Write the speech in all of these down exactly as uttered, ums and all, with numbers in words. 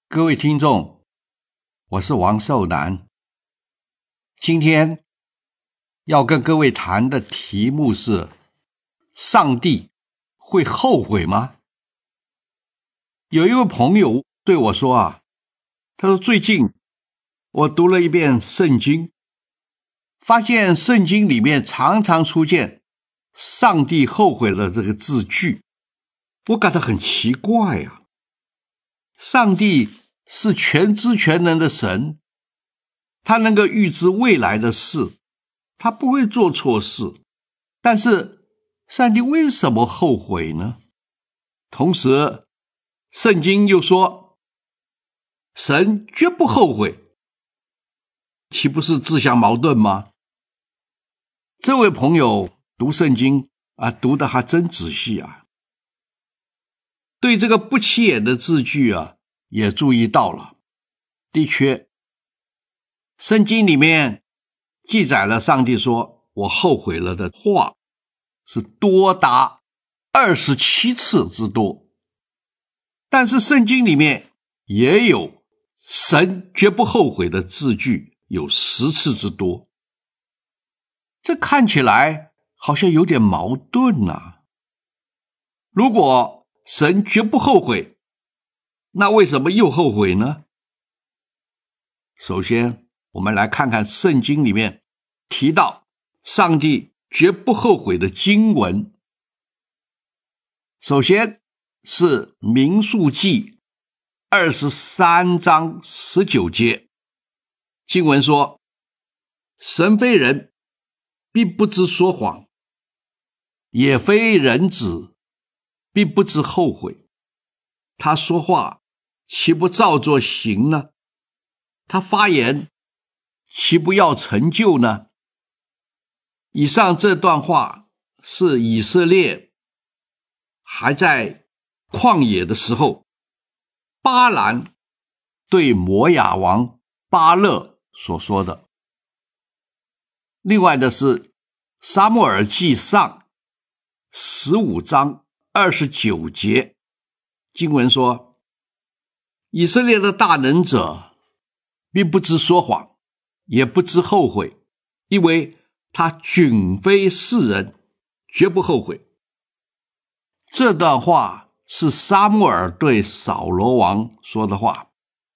各位听众，我是王寿南。今天要跟各位谈的题目是：上帝会后悔吗？有一位朋友对我说啊，他说最近我读了一遍圣经，发现圣经里面常常出现上帝后悔了这个字句，我感到很奇怪啊。上帝是全知全能的神，他能够预知未来的事，他不会做错事，但是上帝为什么后悔呢？同时圣经又说神绝不后悔，岂不是自相矛盾吗？这位朋友读圣经啊，读得还真仔细啊，对这个不起眼的字句啊也注意到了。的确，圣经里面记载了上帝说我后悔了的话是多达二十七次之多，但是圣经里面也有神绝不后悔的字句有十次之多，这看起来好像有点矛盾啊。如果神绝不后悔，那为什么又后悔呢？首先我们来看看圣经里面提到上帝绝不后悔的经文。首先是民数记二十三章十九节，经文说，神非人，必不知说谎，也非人子，必不知后悔。他说话岂不照作行呢？他发言岂不要成就呢？以上这段话是以色列还在旷野的时候，巴兰对摩亚王巴勒所说的。另外的是撒母耳记上十五章二十九节，经文说，以色列的大能者必不知说谎，也不知后悔，因为他均非世人，绝不后悔。这段话是撒母耳对扫罗王说的话。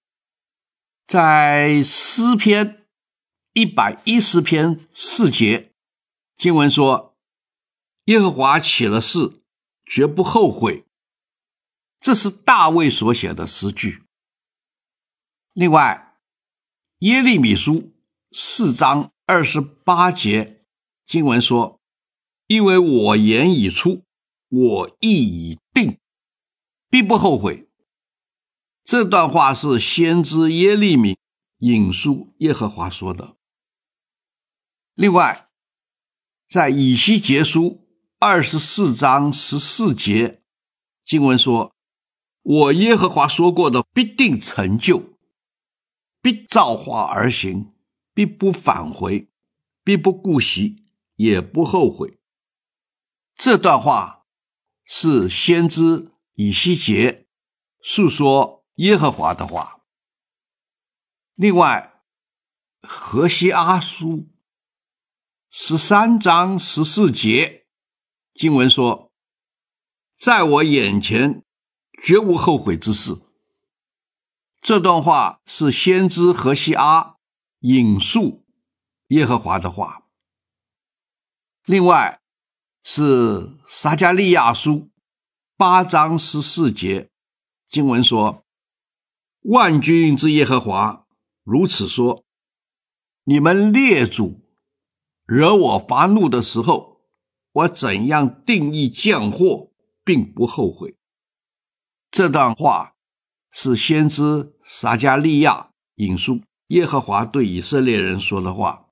在诗篇一百一十篇四节，经文说，耶和华起了誓，绝不后悔。这是大卫所写的诗句。另外耶利米书四章二十八节，经文说，因为我言已出，我意已定，必不后悔。这段话是先知耶利米引述耶和华说的。另外在以西结书二十四章十四节，经文说，我耶和华说过的必定成就，必照话而行，必不返回，必不顾惜，也不后悔。这段话是先知以西结述说耶和华的话。另外何西阿书十三章十四节，经文说，在我眼前绝无后悔之事。这段话是先知何西阿引述耶和华的话。另外是撒迦利亚书八章十四节，经文说，万军之耶和华如此说，你们列祖惹我发怒的时候，我怎样定义降祸，并不后悔。这段话是先知撒迦利亚引述耶和华对以色列人说的话。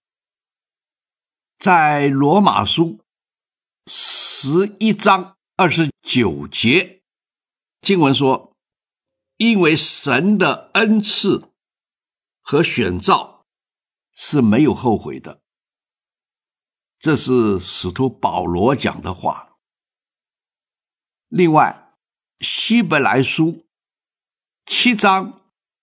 在罗马书十一章二十九节，经文说，因为神的恩赐和选召是没有后悔的。这是使徒保罗讲的话。另外希伯来书七章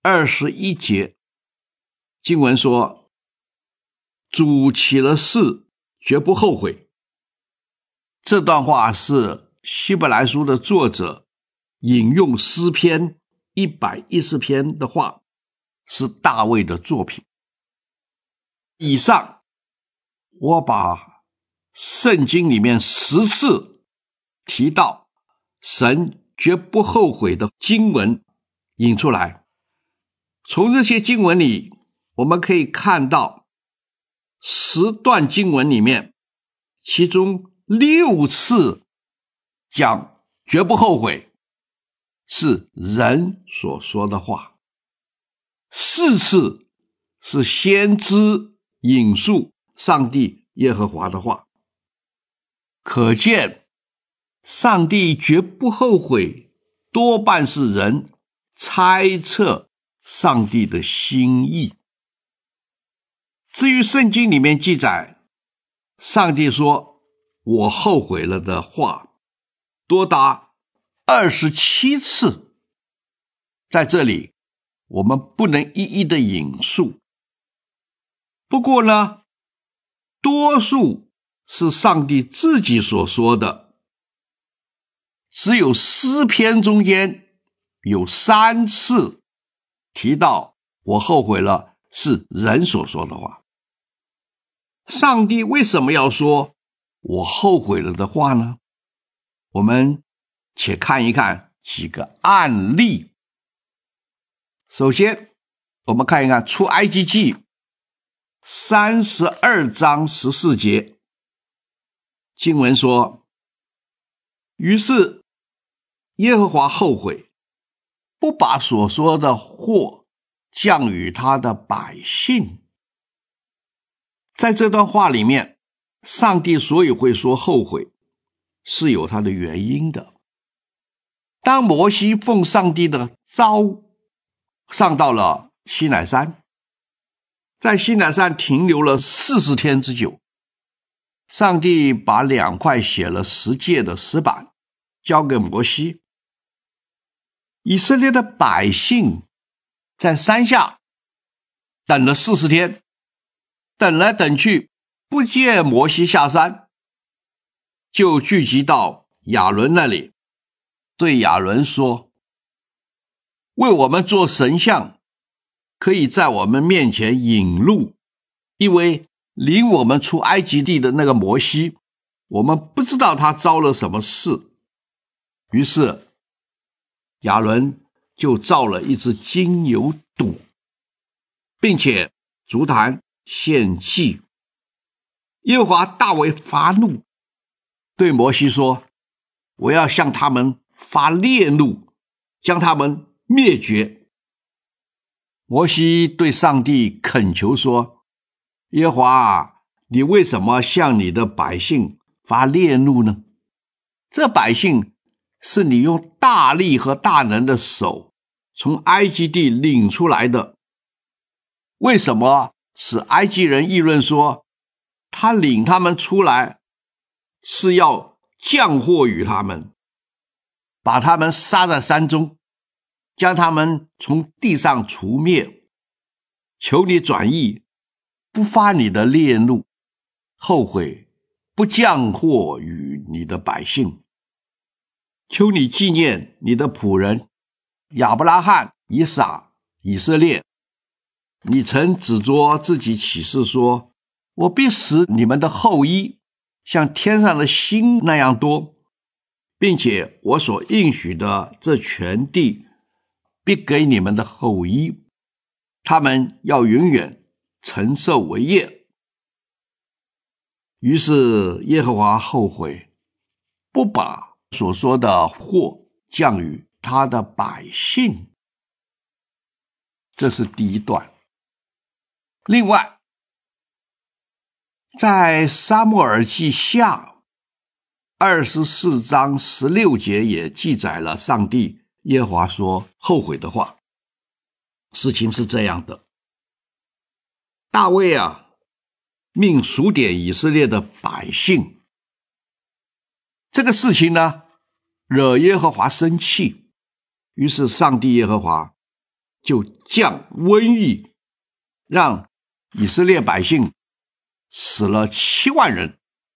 二十一节，经文说，主起了誓，绝不后悔。这段话是希伯来书的作者引用诗篇一百一十篇的话，是大卫的作品。以上我把圣经里面十次提到神绝不后悔的经文引出来，从这些经文里我们可以看到十段经文里面，其中六次讲绝不后悔是人所说的话，四次是先知引述上帝耶和华的话。可见上帝绝不后悔，多半是人猜测上帝的心意。至于圣经里面记载上帝说我后悔了的话，多达二十七次，在这里我们不能一一的引述。不过呢，多数是上帝自己所说的，只有诗篇中间有三次提到我后悔了是人所说的话。上帝为什么要说我后悔了的话呢？我们且看一看几个案例。首先我们看一看出埃及记三十二章十四节，经文说，于是耶和华后悔，不把所说的祸降与他的百姓。在这段话里面，上帝所以会说后悔是有他的原因的。当摩西奉上帝的召上到了西乃山，在西乃山停留了四十天之久，上帝把两块写了十诫的石板交给摩西。以色列的百姓在山下等了四十天，等来等去不见摩西下山，就聚集到亚伦那里，对亚伦说，为我们做神像，可以在我们面前引路，因为领我们出埃及地的那个摩西，我们不知道他遭了什么事。于是亚伦就造了一只金牛犊，并且足坛献祭。耶和华大为发怒，对摩西说，我要向他们发烈怒，将他们灭绝。摩西对上帝恳求说，耶和华，你为什么向你的百姓发烈怒呢？这百姓是你用大力和大能的手从埃及地领出来的，为什么使埃及人议论说，他领他们出来是要降祸于他们，把他们杀在山中，将他们从地上除灭。求你转意，不发你的烈怒，后悔不降祸于你的百姓。求你纪念你的仆人亚伯拉罕、以撒、以色列，你曾指着自己起誓说，我必使你们的后裔像天上的星那样多，并且我所应许的这全地必给你们的后裔，他们要永远承受为业。于是耶和华后悔，不把所说的祸降与他的百姓。这是第一段。另外，在撒母耳记下二十四章十六节也记载了上帝耶和华说后悔的话。事情是这样的，大卫啊，命数点以色列的百姓，这个事情呢，惹耶和华生气，于是上帝耶和华就降瘟疫，让以色列百姓死了七万人。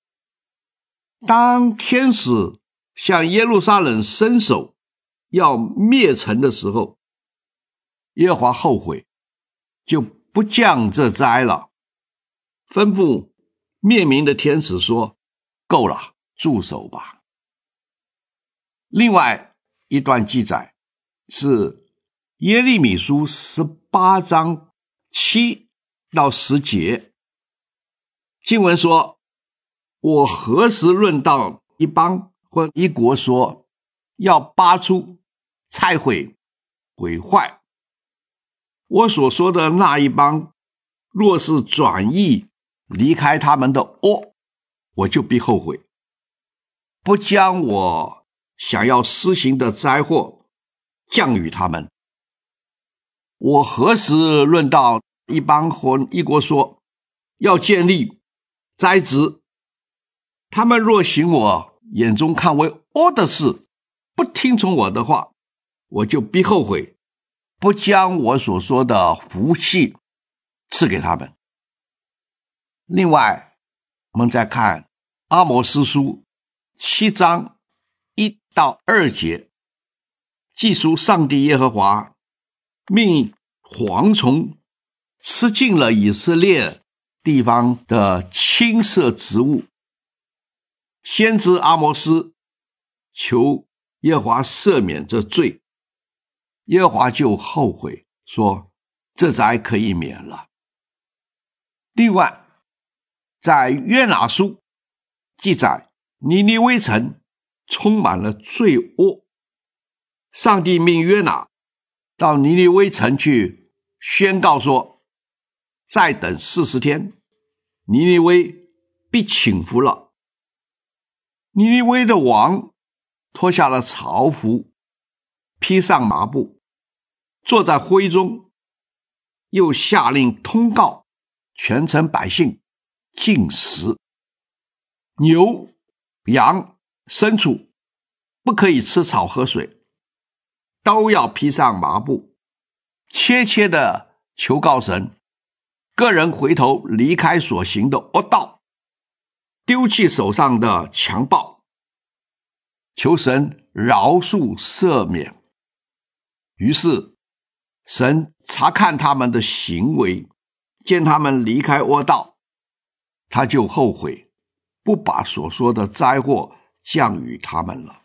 当天使向耶路撒冷伸手要灭城的时候，耶和华后悔，就不降这灾了，吩咐灭民的天使说：够了，住手吧。另外一段记载是耶利米书十八章七到十节，经文说：我何时论到一邦或一国说要拔出、拆毁、毁坏，我所说的那一邦若是转意离开他们的恶，我就必后悔，不将我想要施行的灾祸降与他们。我何时论到一邦或一国说要建立、栽植，他们若行我眼中看为恶的事，不听从我的话，我就必后悔，不将我所说的福气赐给他们。另外，我们再看阿摩司书七章一到二节，记述上帝耶和华命蝗虫吃尽了以色列地方的青色植物。先知阿摩斯求耶和华赦免这罪，耶和华就后悔，说这灾可以免了。另外，在约拿书记载，尼尼微城充满了罪恶，上帝命约拿到尼尼微城去宣告说，再等四十天，尼尼微必倾覆了。尼尼微的王脱下了朝服，披上麻布，坐在灰中，又下令通告全城百姓禁食，牛、羊、牲畜不可以吃草喝水，都要披上麻布，切切的求告神，个人回头离开所行的恶道，丢弃手上的强暴，求神饶恕赦免。于是神查看他们的行为，见他们离开恶道，他就后悔，不把所说的灾祸降与他们了。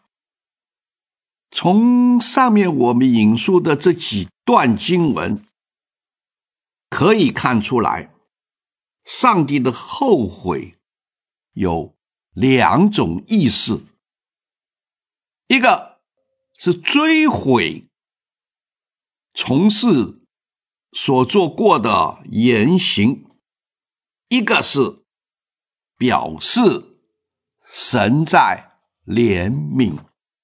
从上面我们引述的这几段经文可以看出来，上帝的后悔有两种意思，一个是追悔从事所做过的言行，一个是表示神在怜悯。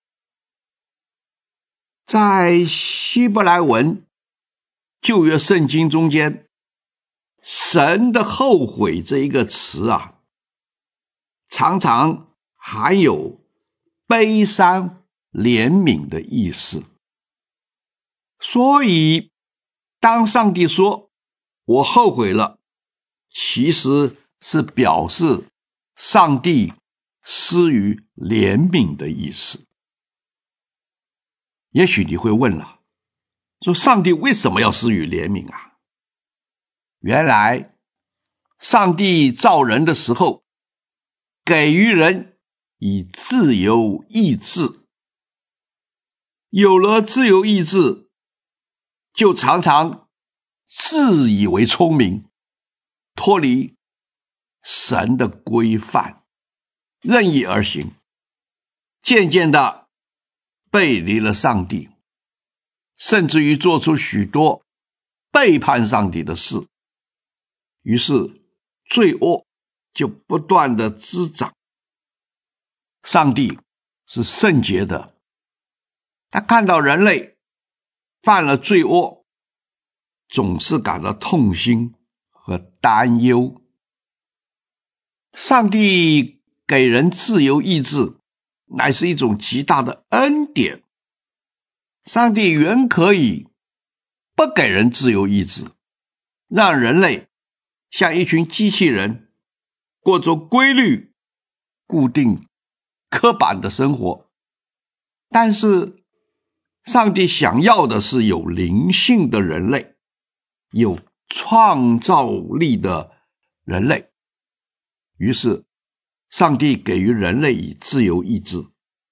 在希伯来文旧约圣经中间，神的后悔这一个词啊，常常含有悲伤怜悯的意思。所以当上帝说我后悔了，其实是表示上帝施予怜悯的意思。也许你会问了，说上帝为什么要施予怜悯啊？原来上帝造人的时候，给予人以自由意志，有了自由意志，就常常自以为聪明，脱离神的规范，任意而行，渐渐的背离了上帝，甚至于做出许多背叛上帝的事，于是罪恶就不断的滋长。上帝是圣洁的，他看到人类犯了罪恶，总是感到痛心和担忧。上帝给人自由意志，乃是一种极大的恩典。上帝原可以不给人自由意志，让人类像一群机器人，过着规律、固定、刻板的生活。但是上帝想要的是有灵性的人类，有创造力的人类。于是上帝给予人类以自由意志，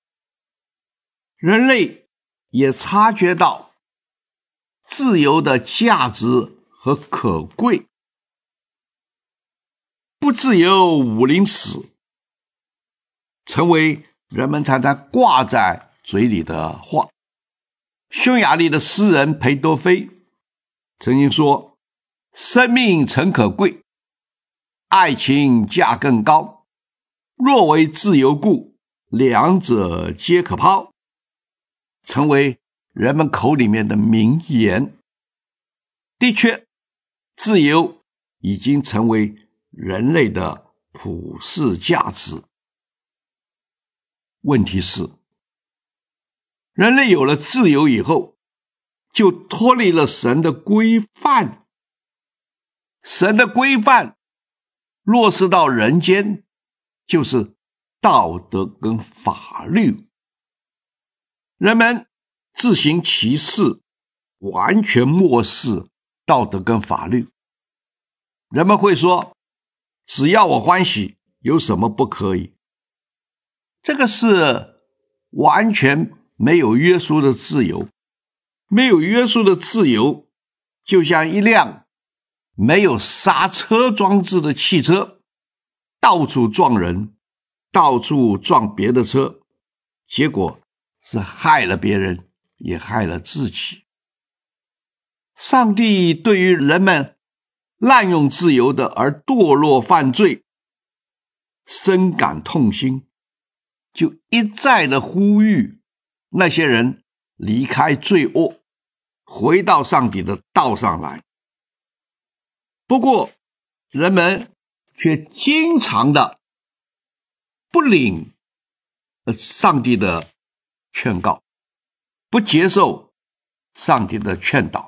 人类也察觉到自由的价值和可贵。不自由武林死，成为人们常常挂在嘴里的话。匈牙利的诗人裴多菲曾经说，生命诚可贵，爱情价更高，若为自由故，两者皆可抛，成为人们口里面的名言。的确，自由已经成为人类的普世价值。问题是，人类有了自由以后，就脱离了神的规范。神的规范落实到人间，就是道德跟法律。人们自行其事，完全漠视道德跟法律。人们会说，只要我欢喜，有什么不可以？这个是完全没有约束的自由。没有约束的自由，就像一辆没有刹车装置的汽车，到处撞人，到处撞别的车，结果是害了别人，也害了自己。上帝对于人们滥用自由的而堕落犯罪，深感痛心，就一再的呼吁那些人离开罪恶，回到上帝的道上来。不过人们却经常的不领上帝的劝告，不接受上帝的劝导。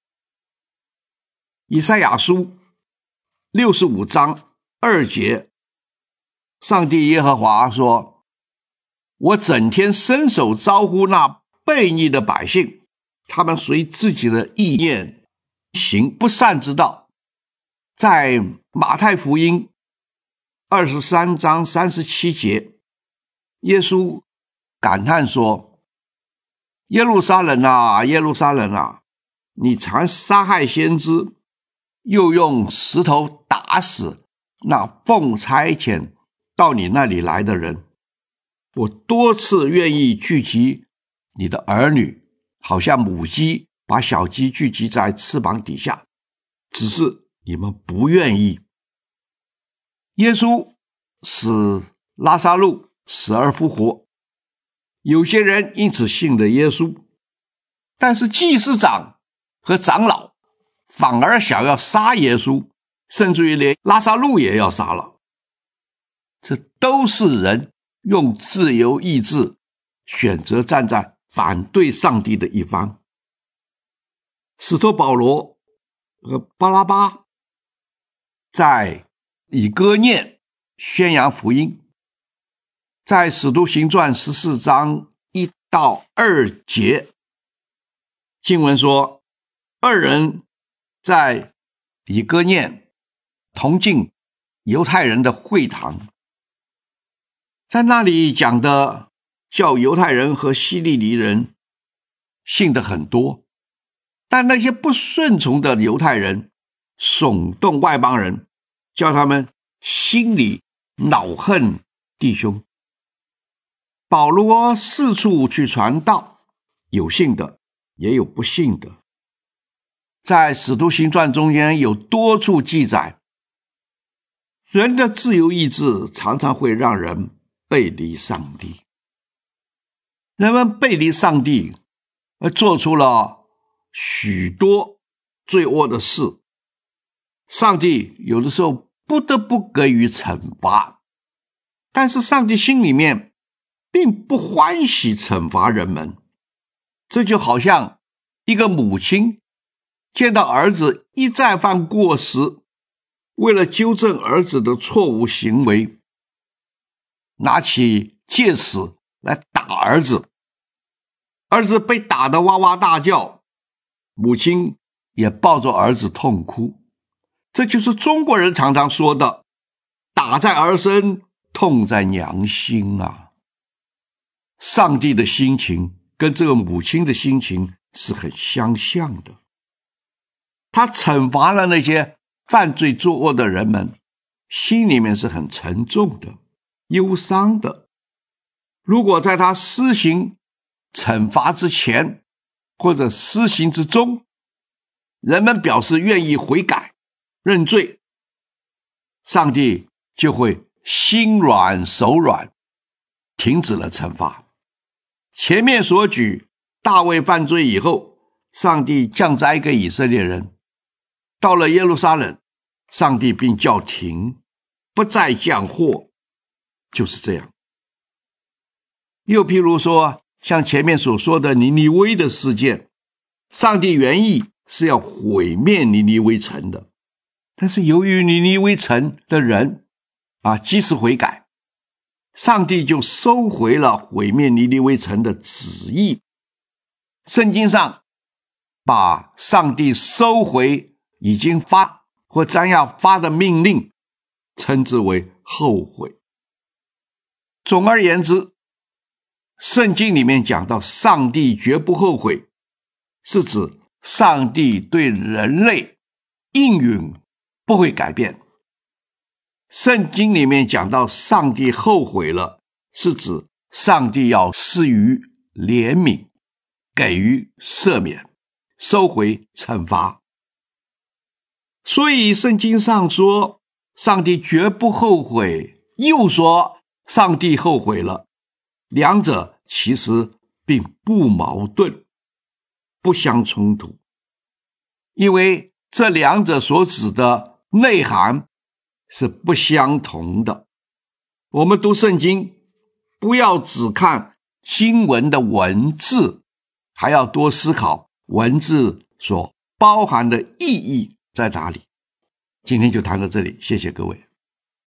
以赛亚书六十五章二节，上帝耶和华说，我整天伸手招呼那悖逆的百姓，他们随自己的意念行不善之道。在马太福音二十三章三十七节，耶稣感叹说，耶路撒冷啊，耶路撒冷啊，你常杀害先知，又用石头打死那奉差遣到你那里来的人。我多次愿意聚集你的儿女，好像母鸡把小鸡聚集在翅膀底下，只是你们不愿意。耶稣使拉撒路死而复活，有些人因此信了耶稣，但是祭司长和长老反而想要杀耶稣，甚至于连拉撒路也要杀了。这都是人用自由意志选择站在反对上帝的一方。使徒保罗和巴拉巴在以哥念宣扬福音，在使徒行传十四章一到二节，经文说，二人在以哥念同进犹太人的会堂，在那里讲的叫犹太人和希利尼人信的很多，但那些不顺从的犹太人耸动外邦人，叫他们心里恼恨弟兄。保罗四处去传道，有信的也有不信的。在使徒行传中间有多处记载，人的自由意志常常会让人背离上帝。人们背离上帝，而做出了许多罪恶的事，上帝有的时候不得不给予惩罚，但是上帝心里面并不欢喜惩罚人们。这就好像一个母亲见到儿子一再犯过失，为了纠正儿子的错误行为，拿起戒尺来打儿子。儿子被打得哇哇大叫，母亲也抱着儿子痛哭。这就是中国人常常说的打在儿身，痛在娘心啊。上帝的心情跟这个母亲的心情是很相像的。他惩罚了那些犯罪作恶的人们，心里面是很沉重的，忧伤的。如果在他施行惩罚之前或者施行之中，人们表示愿意悔改认罪，上帝就会心软手软，停止了惩罚。前面所举大卫犯罪以后，上帝降灾给以色列人，到了耶路撒冷，上帝并叫停，不再降祸，就是这样。又譬如说像前面所说的尼尼微的事件，上帝原意是要毁灭尼尼微城的，但是由于尼尼微城的人啊及时悔改，上帝就收回了毁灭尼尼微城的旨意。圣经上把上帝收回已经发或将要发的命令称之为后悔。总而言之，圣经里面讲到上帝绝不后悔，是指上帝对人类应允不会改变。圣经里面讲到上帝后悔了，是指上帝要施予怜悯，给予赦免，收回惩罚。所以圣经上说上帝绝不后悔，又说上帝后悔了，两者其实并不矛盾，不相冲突，因为这两者所指的内涵是不相同的。我们读圣经，不要只看经文的文字，还要多思考文字所包含的意义在哪里。今天就谈到这里，谢谢各位。